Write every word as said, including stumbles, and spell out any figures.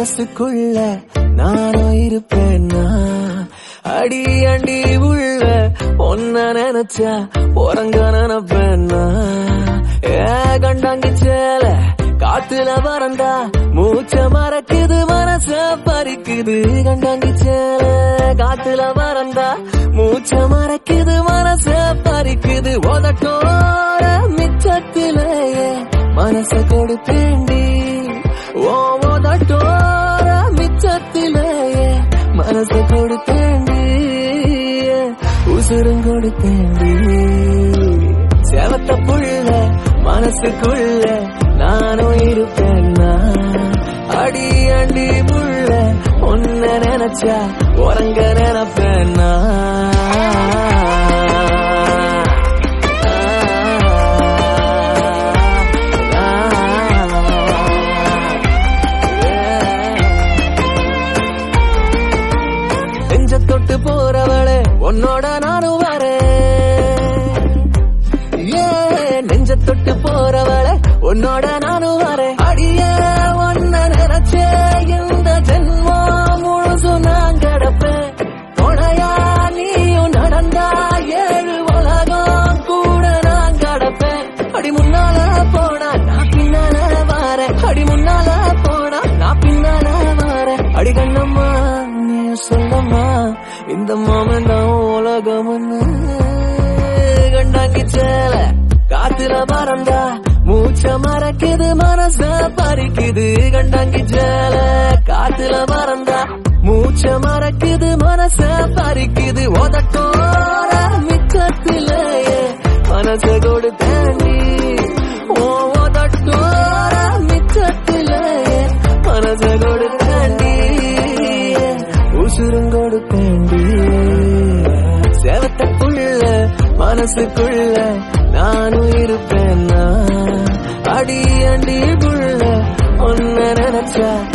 மனசுக்குள்ள நானும் இருப்பேன்னா அடி அண்டி உள்ள ஒன்ன நினைச்சா உறங்க நினைப்பேன்னா ஏ கண்டாங்கி சேல காத்துல பறந்தா மூச்ச மறக்குது மனச பறிக்குது கண்டாங்கி சேல காத்துல பறந்தா மூச்ச மறக்குது மனச பறிக்குது உதட்டோர மிச்சத்திலேயே மனச கொடுத்தேண்டி ஓ உதட்டோர மிச்சத்திலேயே மனச கொடுத்தேண்டி உசுரும் கொடுத்தேண்டி சேவத்த புள்ள மனசுக்குள்ள நானும் இருப்பேன்னா அடி அண்டி புள்ள ஒன்ன நினைச்சா உறங்க நினைப்பேன்னா நெஞ்ச தொட்டு போறவளே உன்னோட நானும் வரேன் ஏ நெஞ்ச தொட்டு போறவளே உன்னோட நானும் வரேன் அடிய ஒன்ன நினைச்சே இந்த ஜென்மம் முழுசு நான் கிடப்பேன் துணையா நீயும் நடந்தா ஏழு உலகம் கூட நான் கிடப்பேன் அடி முன்னால போனா நான் பின்னால வாரேன் அடி முன்னால போனா நான் பின்னால வாரேன் அடி கண்ணம்மா நீ சொல்லம்மா இந்த மாமன் தான் உலகம்னு கண்டாங்கி சேல காத்துல பறந்தா மூச்ச மறக்குது மனச பறிக்குது கண்டாங்கி சேல காத்துல பறந்தா மூச்ச மறக்குது மனச பறிக்குது உதட்டோர மிச்சத்திலேயே மனச கொடுத்தேண்டி ஓ உதட்டோர மிச்சத்திலேயே மனச கொடுத்தேண்டி உசுரும் கொடுத்தேண்டி சேவத்த புள்ள மனசுக்குள்ள நானும் இருப்பேன்னா அடி அண்டி புள்ள ஒன்ன நினைச்சா